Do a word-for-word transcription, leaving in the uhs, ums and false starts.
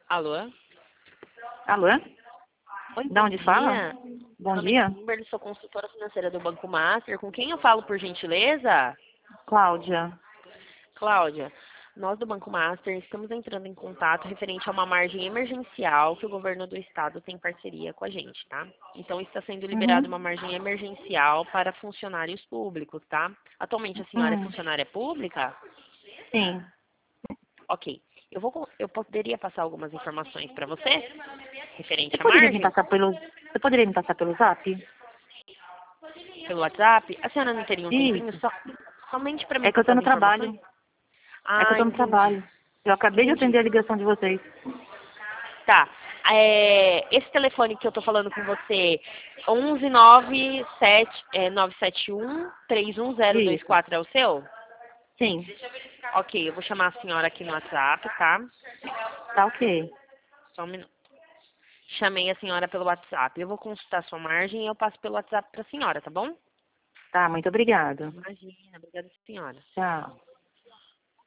Alô? Alô? Oi, Da bom onde fala? dia. Bom Meu nome dia. é Kimberly, sou consultora financeira do Banco Master. Com quem eu falo, por gentileza? Cláudia. Cláudia, nós do Banco Master estamos entrando em contato referente a uma margem emergencial que o governo do estado tem parceria com a gente, tá? Então está sendo liberada Uhum. uma margem emergencial para funcionários públicos, tá? Atualmente a senhora é Hum. funcionária pública? Sim. Ok. Eu, vou, eu poderia passar algumas informações para você Você referente à poderia me margem passar pelo. Você poderia me passar pelo zap? pelo WhatsApp. A senhora não teria um tempinho Isso. só, somente para me É que eu passar tô as no informações? trabalho. É que eu Ah, tô no entendi. trabalho. Eu acabei de Entendi. atender a ligação de vocês. Tá. É, esse telefone que eu tô falando com você, onze nove sete, é, nove sete um, três um zero dois Isso. quatro é o seu? Sim. Ok, eu vou chamar a senhora aqui no WhatsApp, tá? Tá ok. Só um minuto. Chamei a senhora pelo WhatsApp. Eu vou consultar sua margem e eu passo pelo WhatsApp pra senhora, tá bom? Tá, muito obrigada. Imagina, obrigada, senhora. Tchau.